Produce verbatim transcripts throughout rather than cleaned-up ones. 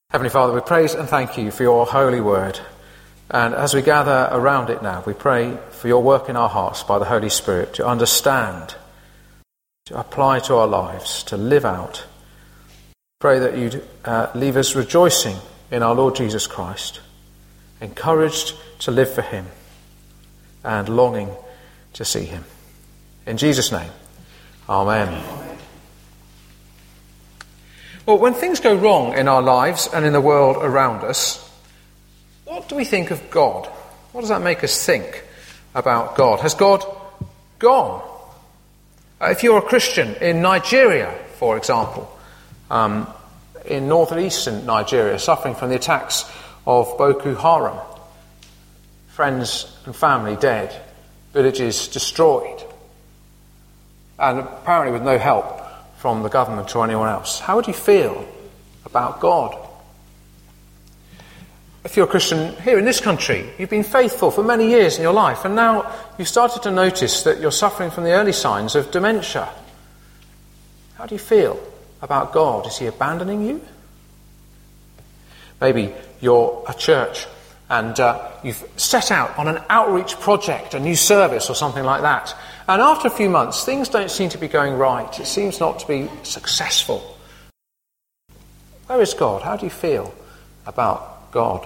Heavenly Father, we praise and thank you for your holy word. And as we gather around it now, we pray for your work in our hearts by the Holy Spirit to understand, to apply to our lives, to live out. Pray that you'd uh, leave us rejoicing in our Lord Jesus Christ, encouraged to live for him, and longing to see him. In Jesus' name, Amen. Well, when things go wrong in our lives and in the world around us, what do we think of God? What does that make us think about God? Has God gone? Uh, if you're a Christian in Nigeria, for example, um, in northeastern Nigeria, suffering from the attacks of Boko Haram, friends and family dead, villages destroyed, and apparently with no help from the government or anyone else, how would you feel about God? If you're a Christian here in this country, you've been faithful for many years in your life, and now you've started to notice that you're suffering from the early signs of dementia. How do you feel about God? Is he abandoning you? Maybe you're a church and uh, you've set out on an outreach project, a new service or something like that. And after a few months, things don't seem to be going right. It seems not to be successful. Where is God? How do you feel about God?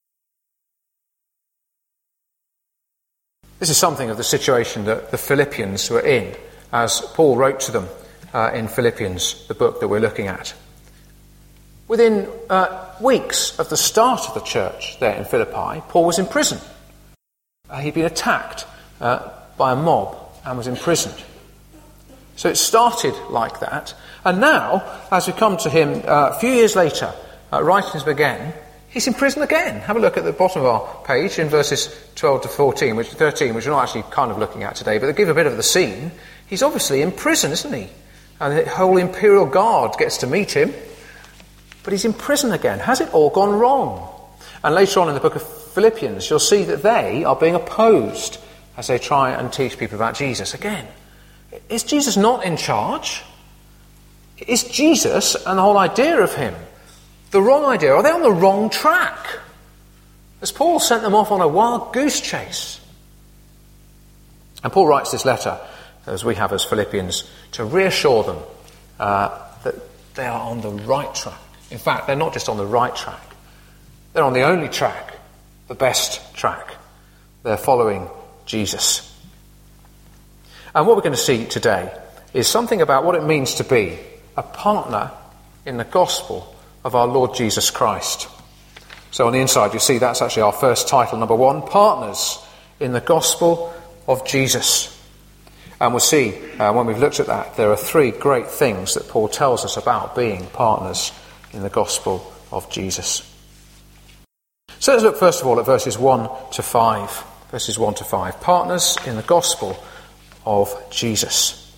This is something of the situation that the Philippians were in, as Paul wrote to them uh, in Philippians, the book that we're looking at. Within uh, weeks of the start of the church there in Philippi, Paul was in prison. Uh, he'd been attacked uh, by a mob and was imprisoned. So it started like that. And now, as we come to him uh, a few years later, uh, writing him again, he's in prison again. Have a look at the bottom of our page in verses twelve to fourteen, which thirteen, which we're not actually kind of looking at today, but they give a bit of the scene. He's obviously in prison, isn't he? And the whole imperial guard gets to meet him. But he's in prison again. Has it all gone wrong? And later on in the book of Philippians, you'll see that they are being opposed as they try and teach people about Jesus. Again, is Jesus not in charge? Is Jesus and the whole idea of him the wrong idea? Are they on the wrong track? Has Paul sent them off on a wild goose chase? And Paul writes this letter, as we have as Philippians, to reassure them uh, that they are on the right track. In fact, they're not just on the right track. They're on the only track, the best track. They're following Jesus. And what we're going to see today is something about what it means to be a partner in the gospel of our Lord Jesus Christ. So on the inside you see that's actually our first title, number one, Partners in the Gospel of Jesus. And we'll see uh, when we've looked at that, there are three great things that Paul tells us about being partners in the gospel of Jesus. So let's look first of all at verses one to five. Verses one to five. Partners in the gospel of Jesus.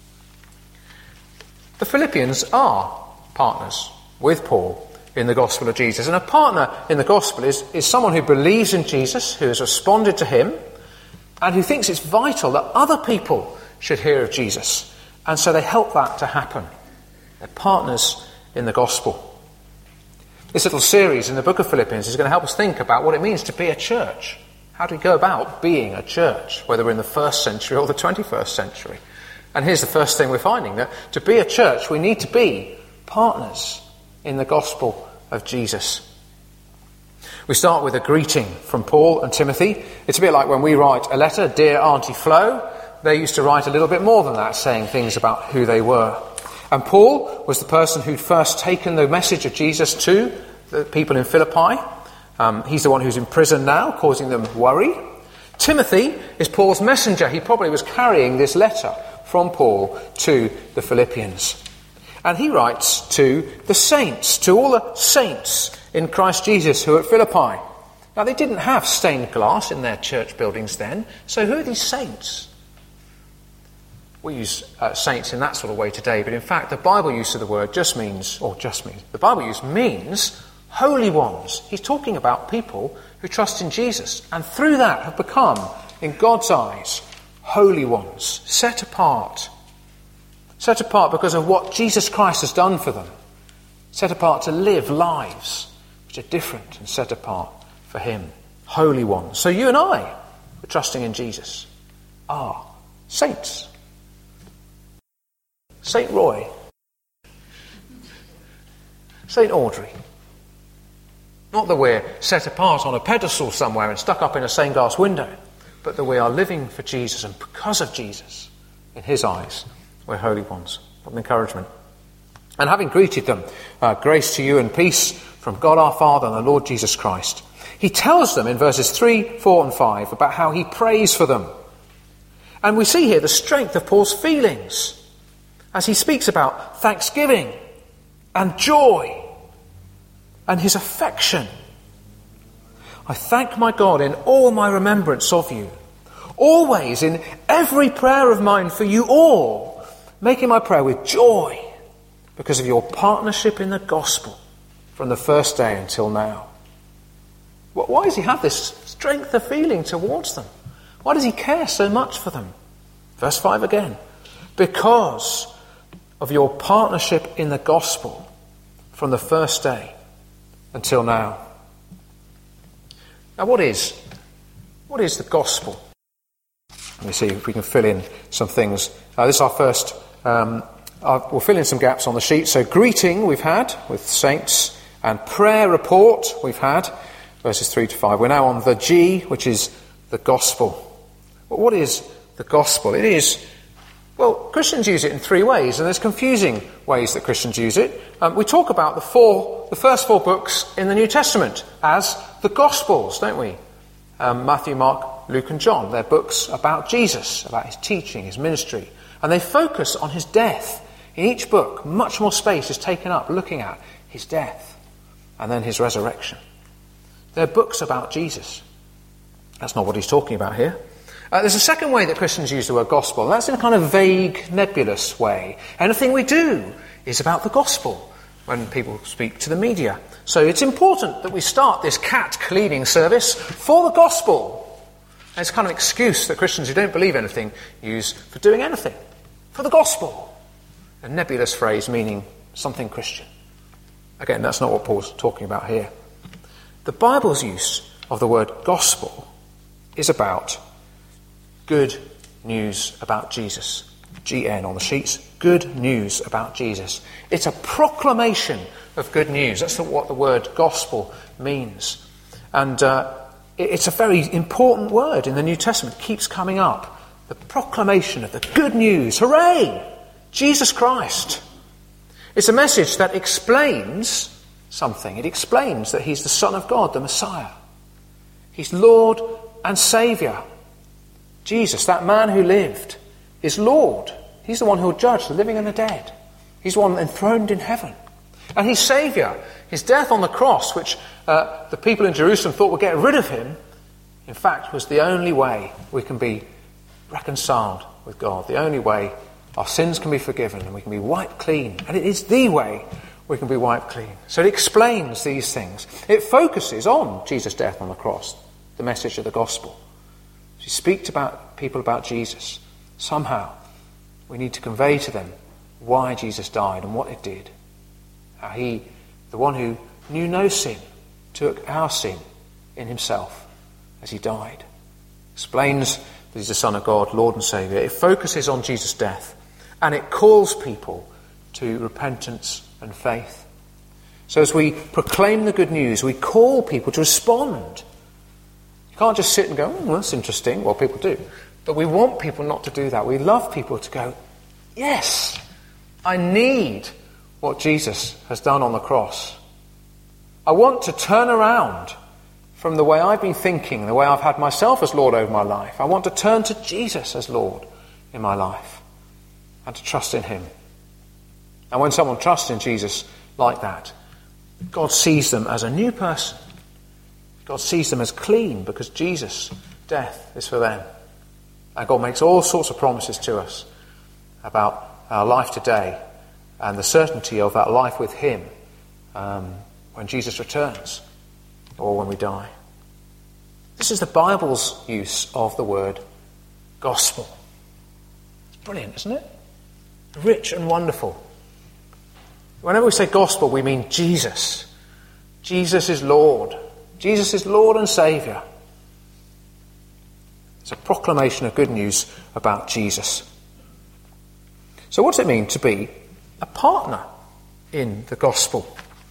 The Philippians are partners with Paul in the gospel of Jesus. And a partner in the gospel is, is someone who believes in Jesus, who has responded to him, and who thinks it's vital that other people should hear of Jesus. And so they help that to happen. They're partners in the gospel. This little series in the book of Philippians is going to help us think about what it means to be a church. How do we go about being a church, whether we're in the first century or the twenty-first century? And here's the first thing we're finding, that to be a church we need to be partners in the gospel of Jesus. We start with a greeting from Paul and Timothy. It's a bit like when we write a letter, Dear Auntie Flo. They used to write a little bit more than that, saying things about who they were. And Paul was the person who'd first taken the message of Jesus to the people in Philippi. Um, he's the one who's in prison now, causing them worry. Timothy is Paul's messenger. He probably was carrying this letter from Paul to the Philippians. And he writes to the saints, to all the saints in Christ Jesus who are at Philippi. Now, they didn't have stained glass in their church buildings then, so who are these saints? We use uh, saints in that sort of way today, but in fact the Bible use of the word just means, or just means, the Bible use means holy ones. He's talking about people who trust in Jesus and through that have become, in God's eyes, holy ones, set apart. Set apart because of what Jesus Christ has done for them. Set apart to live lives which are different and set apart for him. Holy ones. So you and I, who are trusting in Jesus, are saints. Saint Roy. Saint Audrey. Not that we're set apart on a pedestal somewhere and stuck up in a stained glass window, but that we are living for Jesus, and because of Jesus, in his eyes, we're holy ones. What an encouragement. And having greeted them, uh, grace to you and peace from God our Father and the Lord Jesus Christ, he tells them in verses three, four and five about how he prays for them. And we see here the strength of Paul's feelings as he speaks about thanksgiving and joy and his affection. I thank my God in all my remembrance of you, always in every prayer of mine for you all, making my prayer with joy because of your partnership in the gospel from the first day until now. Why does he have this strength of feeling towards them? Why does he care so much for them? Verse five again. Because of your partnership in the gospel from the first day until now. Now what is, what is the gospel? Let me see if we can fill in some things. Uh, this is our first, um, uh, we'll fill in some gaps on the sheet. So greeting we've had with saints, and prayer report we've had, verses three to five. We're now on the G, which is the gospel. Well, what is the gospel? It is, well, Christians use it in three ways, and there's confusing ways that Christians use it. Um, we talk about the four, the first four books in the New Testament as the Gospels, don't we? Um, Matthew, Mark, Luke and John. They're books about Jesus, about his teaching, his ministry. And they focus on his death. In each book, much more space is taken up looking at his death and then his resurrection. They're books about Jesus. That's not what he's talking about here. Uh, there's a second way that Christians use the word gospel, and that's in a kind of vague, nebulous way. Anything we do is about the gospel when people speak to the media. So it's important that we start this cat cleaning service for the gospel. And it's kind of an excuse that Christians who don't believe anything use for doing anything. For the gospel. A nebulous phrase meaning something Christian. Again, that's not what Paul's talking about here. The Bible's use of the word gospel is about good news about Jesus. G N on the sheets. Good news about Jesus. It's a proclamation of good news. That's what the word gospel means. And uh, it's a very important word in the New Testament. It keeps coming up. The proclamation of the good news. Hooray! Jesus Christ. It's a message that explains something. It explains that he's the Son of God, the Messiah. He's Lord and Saviour. Jesus, that man who lived, is Lord. He's the one who will judge the living and the dead. He's the one enthroned in heaven. And he's Saviour. His death on the cross, which uh, the people in Jerusalem thought would get rid of him, in fact was the only way we can be reconciled with God. The only way our sins can be forgiven and we can be wiped clean. And it is the way we can be wiped clean. So it explains these things. It focuses on Jesus' death on the cross, the message of the gospel. As we speak to about people about Jesus, somehow we need to convey to them why Jesus died and what it did. How he, the one who knew no sin, took our sin in himself as he died. Explains that he's the Son of God, Lord and Saviour. It focuses on Jesus' death. And it calls people to repentance and faith. So as we proclaim the good news, we call people to respond. You can't just sit and go, oh, that's interesting. Well, people do. But we want people not to do that. We love people to go, yes, I need what Jesus has done on the cross. I want to turn around from the way I've been thinking, the way I've had myself as Lord over my life. I want to turn to Jesus as Lord in my life. And to trust in him. And when someone trusts in Jesus like that, God sees them as a new person. God sees them as clean because Jesus' death is for them. And God makes all sorts of promises to us about our life today and the certainty of that life with him um, when Jesus returns or when we die. This is the Bible's use of the word gospel. It's brilliant, isn't it? Rich and wonderful. Whenever we say gospel, we mean Jesus. Jesus is Lord. Jesus is Lord and Saviour. It's a proclamation of good news about Jesus. So what does it mean to be a partner in the gospel?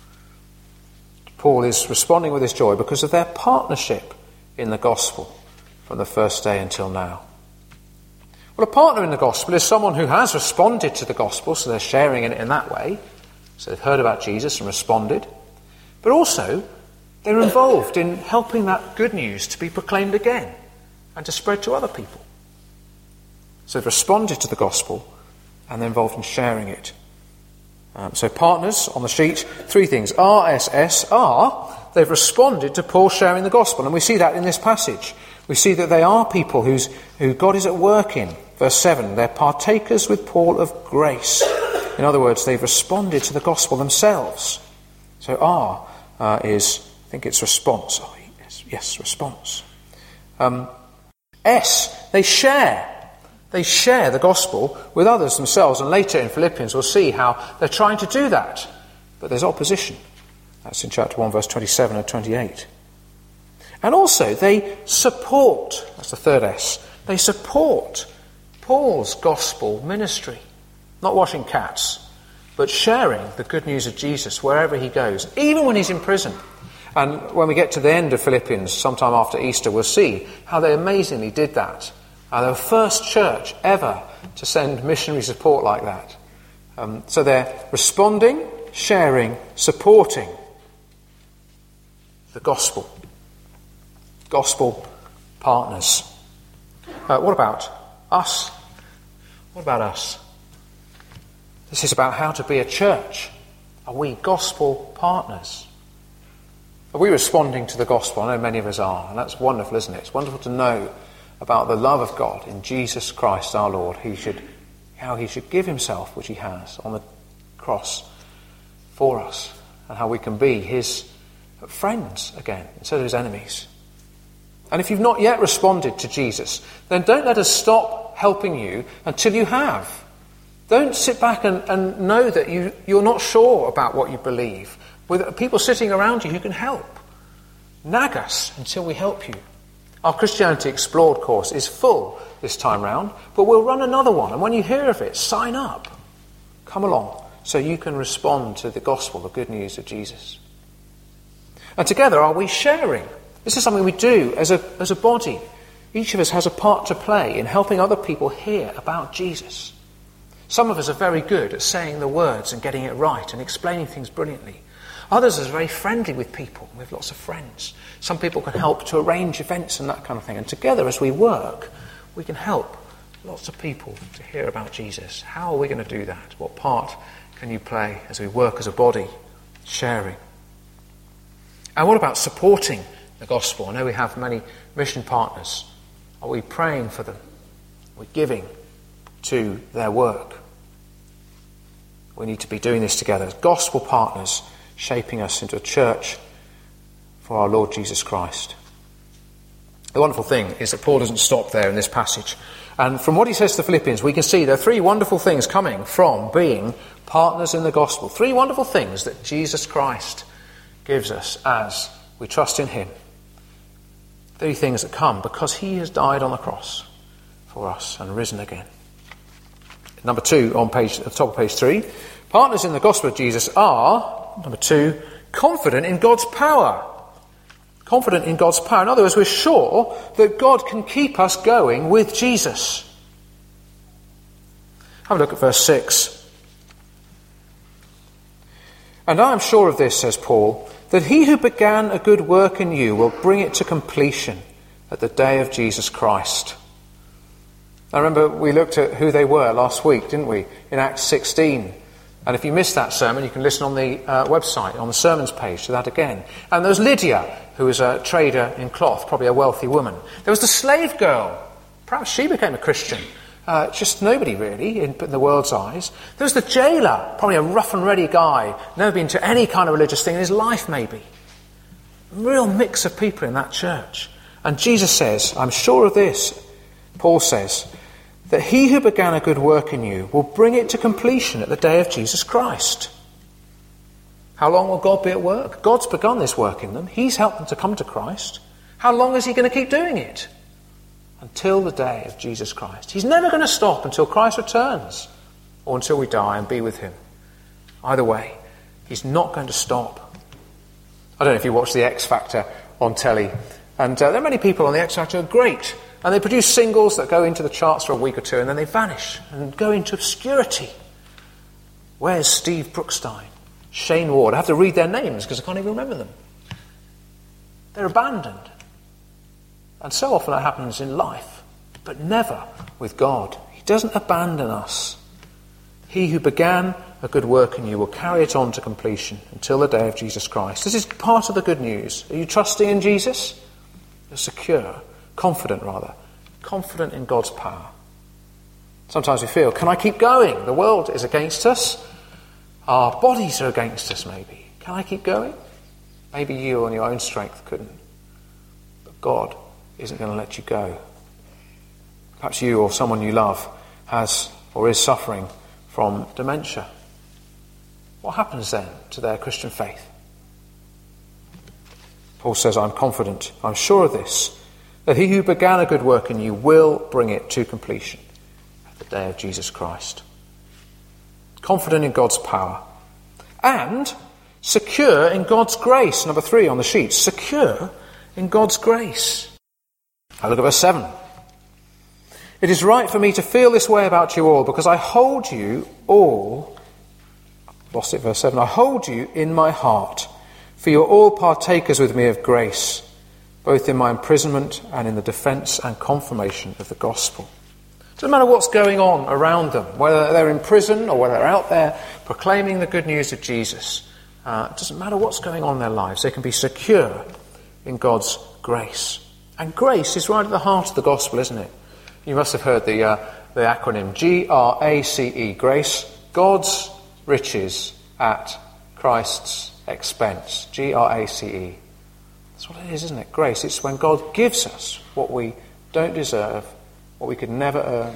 Paul is responding with his joy because of their partnership in the gospel from the first day until now. Well, a partner in the gospel is someone who has responded to the gospel, so they're sharing in it in that way. So they've heard about Jesus and responded. But also, they're involved in helping that good news to be proclaimed again and to spread to other people. So they've responded to the gospel and they're involved in sharing it. Um, so partners on the sheet, three things. R S S, R, they've responded to Paul sharing the gospel. And we see that in this passage. We see that they are people who's, who God is at work in. Verse seven, they're partakers with Paul of grace. In other words, they've responded to the gospel themselves. So R uh, is, I think it's response. Oh, yes, yes, response. Um, S, they share. They share the gospel with others themselves. And later in Philippians we'll see how they're trying to do that. But there's opposition. That's in chapter one, verse twenty-seven and twenty-eight. And also they support, that's the third S, they support Paul's gospel ministry. Not washing cats, but sharing the good news of Jesus wherever he goes, even when he's in prison. And when we get to the end of Philippians, sometime after Easter, we'll see how they amazingly did that. Uh, they're the first church ever to send missionary support like that. Um, so they're responding, sharing, supporting the gospel. Gospel partners. Uh, what about us? What about us? This is about how to be a church. Are we gospel partners? Are we responding to the gospel? I know many of us are, and that's wonderful, isn't it? It's wonderful to know about the love of God in Jesus Christ our Lord. He should, how he should give himself, which he has, on the cross for us, and how we can be his friends again instead of his enemies. And if you've not yet responded to Jesus, then don't let us stop helping you until you have. Don't sit back and, and know that you, you're not sure about what you believe. With people sitting around you who can help. Nag us until we help you. Our Christianity Explored course is full this time round, but we'll run another one. And when you hear of it, sign up. Come along so you can respond to the gospel, the good news of Jesus. And together, are we sharing? This is something we do as a, as a body. Each of us has a part to play in helping other people hear about Jesus. Some of us are very good at saying the words and getting it right and explaining things brilliantly. Others are very friendly with people. We have lots of friends. Some people can help to arrange events and that kind of thing. And together as we work, we can help lots of people to hear about Jesus. How are we going to do that? What part can you play as we work as a body, sharing? And what about supporting the gospel? I know we have many mission partners. Are we praying for them? Are we giving to their work? We need to be doing this together as gospel partners, shaping us into a church for our Lord Jesus Christ. The wonderful thing is that Paul doesn't stop there in this passage. And from what he says to the Philippians, we can see there are three wonderful things coming from being partners in the gospel. Three wonderful things that Jesus Christ gives us as we trust in him. Three things that come because he has died on the cross for us and risen again. Number two, on page, at the top of page three, partners in the gospel of Jesus are, number two, confident in God's power. Confident in God's power. In other words, we're sure that God can keep us going with Jesus. Have a look at verse six. And I am sure of this, says Paul, that he who began a good work in you will bring it to completion at the day of Jesus Christ. I remember we looked at who they were last week, didn't we, in Acts sixteen. And if you missed that sermon, you can listen on the uh, website, on the sermons page, to that again. And there was Lydia, who was a trader in cloth, probably a wealthy woman. There was the slave girl. Perhaps she became a Christian. Uh, just nobody, really, in, in the world's eyes. There was the jailer, probably a rough and ready guy, never been to any kind of religious thing in his life, maybe. A real mix of people in that church. And Jesus says, I'm sure of this, Paul says, that he who began a good work in you will bring it to completion at the day of Jesus Christ. How long will God be at work? God's begun this work in them. He's helped them to come to Christ. How long is he going to keep doing it? Until the day of Jesus Christ. He's never going to stop until Christ returns or until we die and be with him. Either way, he's not going to stop. I don't know if you watch The X Factor on telly. And uh, there are many people on The X Factor who are great. And they produce singles that go into the charts for a week or two and then they vanish and go into obscurity. Where's Steve Brookstein? Shane Ward? I have to read their names because I can't even remember them. They're abandoned. And so often that happens in life, but never with God. He doesn't abandon us. He who began a good work in you will carry it on to completion until the day of Jesus Christ. This is part of the good news. Are you trusting in Jesus? You're secure, confident rather, confident in God's power. Sometimes we feel, can I keep going? The world is against us. Our bodies are against us maybe. Can I keep going? Maybe you on your own strength couldn't. But God isn't going to let you go. Perhaps you or someone you love has or is suffering from dementia. What happens then to their Christian faith? Paul says, I'm confident, I'm sure of this, that he who began a good work in you will bring it to completion at the day of Jesus Christ. Confident in God's power and secure in God's grace. Number three on the sheet, secure in God's grace. Now look at verse seven. It is right for me to feel this way about you all because I hold you all, lost it, verse seven, I hold you in my heart, for you are all partakers with me of grace, both in my imprisonment and in the defence and confirmation of the gospel. It doesn't matter what's going on around them, whether they're in prison or whether they're out there proclaiming the good news of Jesus. Uh, it doesn't matter what's going on in their lives. They can be secure in God's grace. And grace is right at the heart of the gospel, isn't it? You must have heard the, uh, the acronym G R A C E, grace, God's riches at Christ's expense. G R A C E. That's what it is, isn't it? Grace. It's when God gives us what we don't deserve, what we could never earn.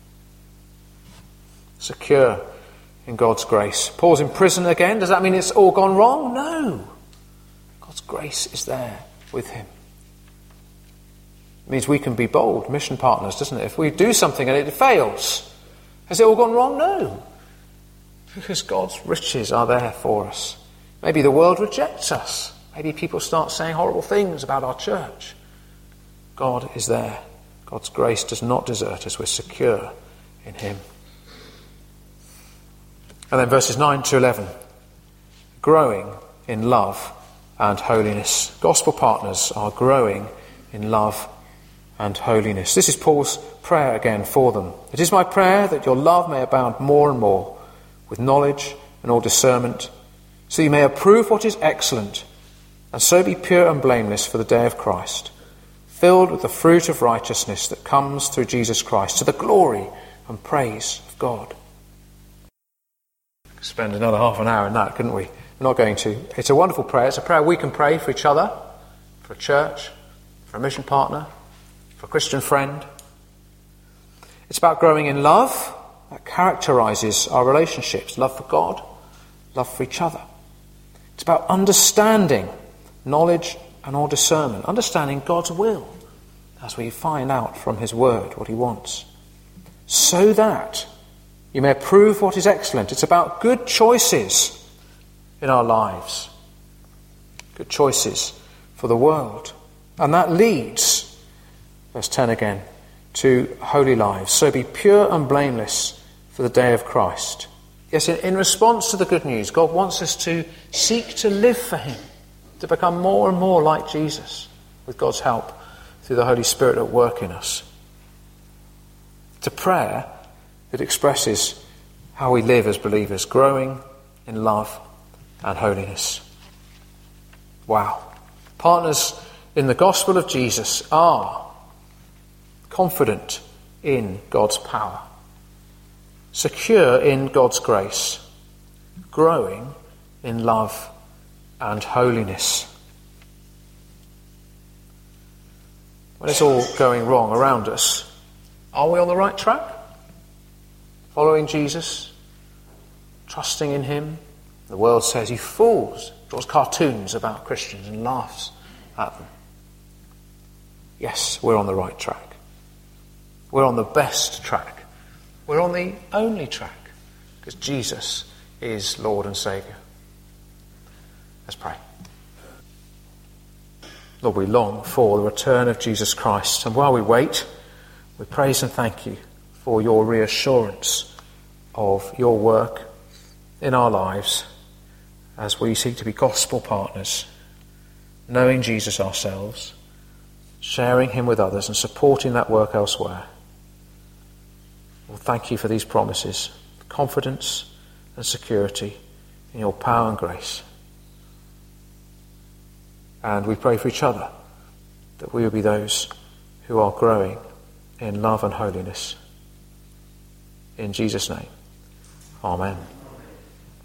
Secure in God's grace. Paul's in prison again. Does that mean it's all gone wrong? No. God's grace is there with him. It means we can be bold mission partners, doesn't it? If we do something and it fails, has it all gone wrong? No. Because God's riches are there for us. Maybe the world rejects us. Maybe people start saying horrible things about our church. God is there. God's grace does not desert us. We're secure in him. And then verses nine to eleven. Growing in love and holiness. Gospel partners are growing in love and holiness. This is Paul's prayer again for them. It is my prayer that your love may abound more and more with knowledge and all discernment, so you may approve what is excellent, and so be pure and blameless for the day of Christ, filled with the fruit of righteousness that comes through Jesus Christ, to the glory and praise of God. Spend another half an hour in that, couldn't we? We're not going to. It's a wonderful prayer. It's a prayer we can pray for each other, for a church, for a mission partner, for a Christian friend. It's about growing in love that characterises our relationships. Love for God, love for each other. It's about understanding, knowledge and all discernment. Understanding God's will as we find out from his word what he wants. So that you may approve what is excellent. It's about good choices in our lives. Good choices for the world. And that leads, verse ten again, to holy lives. So be pure and blameless for the day of Christ. Yes, in, in response to the good news, God wants us to seek to live for him, to become more and more like Jesus, with God's help through the Holy Spirit at work in us. It's a prayer that expresses how we live as believers, growing in love and holiness. Wow. Partners in the gospel of Jesus are confident in God's power, secure in God's grace, growing in love and holiness. When it's all going wrong around us, are we on the right track? Following Jesus, trusting in him, The world says, you fools, draws cartoons about Christians and laughs at them. Yes, we're on the right track. We're on the best track. We're on the only track, because Jesus is Lord and Saviour. Let's pray. Lord, we long for the return of Jesus Christ, and while we wait, we praise and thank you for your reassurance of your work in our lives as we seek to be gospel partners, knowing Jesus ourselves, sharing him with others and supporting that work elsewhere. Lord, thank you for these promises, confidence and security in your power and grace. And we pray for each other that we will be those who are growing in love and holiness. In Jesus' name, amen.